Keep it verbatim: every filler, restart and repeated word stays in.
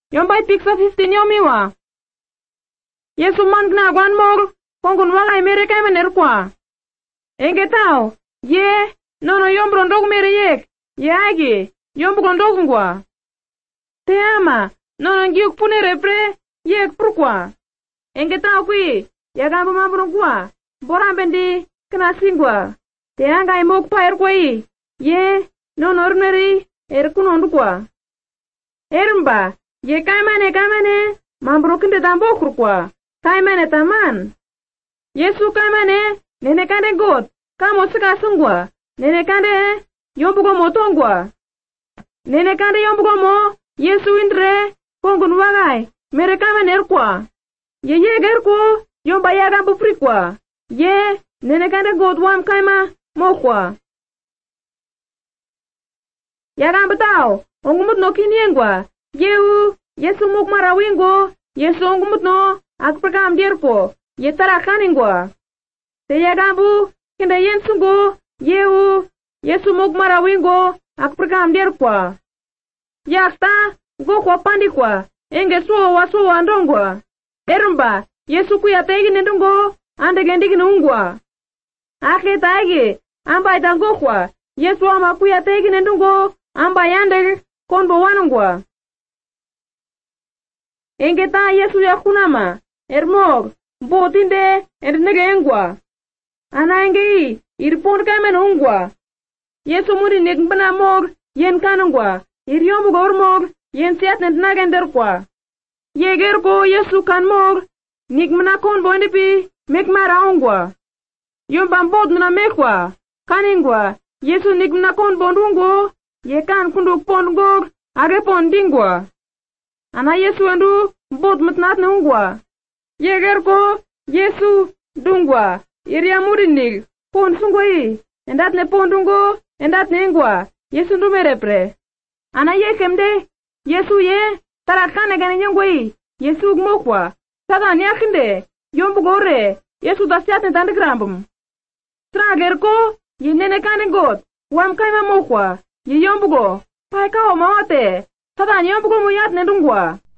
Yombai piksa fifteen yomiwa. Yesu man gna gwan mor, kongun wanga imere kaimen erkwa. Enge tau, ye, nono yombro ndog mere yek, ye agi, yombro ndog ngwa. Te ama, nono ngiuk pune repre, yek prukwa. Enge tau kui, yagambo mambro ngwa, borambendi, kena singwa. Te anga imok pa erkwai, ye, nono ormeri, erkuno ndukwa. Ermba, ye kaimane kaimane, mambro kinde dambo krukwa. Kaimane taman. Yesu kaimane, nene kande got, kamo sika sungwa, nene kande, yombugo motongwa. Nene kande yombugo mo, Yesu indre, kongun wagai, mere kaimane erkwa. Ye ye gerko, yomba yaga buprikwa. Ye, nene kande got wam kaima, mokwa. Yaga betao, ongumut no kiniengwa. Yehu, Yesu mukmara wingo, Yesu ongumut no, akprekam dierko, ye tara kaningwa. Te yagambu, kinde yen sungo, yehu, Yesu mukmara wingo, akprekam dierkwa. Yaksta, go kwa pandikwa, enge suo wa suo andongwa. Erumba, Yesu kuya tegi nendungo, ande gendigi nungwa. Ake taigi, amba itango kwa, Yesu ama kuya tegi nendungo, amba yande, konbo wanungwa. Enge ta Yesu ya kunama, ermog, botinde, ernege engwa. Ana enge irpon kamen ungwa. Yesu muri nekmbana mog, yen kanungwa. Iryomu gormog, yen siat nentnagender kwa. Yegerko Yesu kan mog, nikmana kon bondipi, mekmara ungwa. Yombambod muna mekwa, kaningwa. Yesu nikmana kon bondungo, ye kan kunduk pondgog, age pondingwa. Ana Yesu endu, bot mutnat nungwa. Yegerko, Yesu, dungwa, iria murinig, pon sungwai, endat ne pondungo, endat ne ingwa, Yesu ndumerepre. Ana ye kemde, Yesu ye, tarat kane gane nyongwai, Yesu gmokwa, tada nyakinde, yombu gore, Yesu dasiat ne tandigrambum. Tragerko, ye nene kane got, wam kaima mokwa, ye yombu go, paika o mawate, tada nyombu go muyat ne dungwa.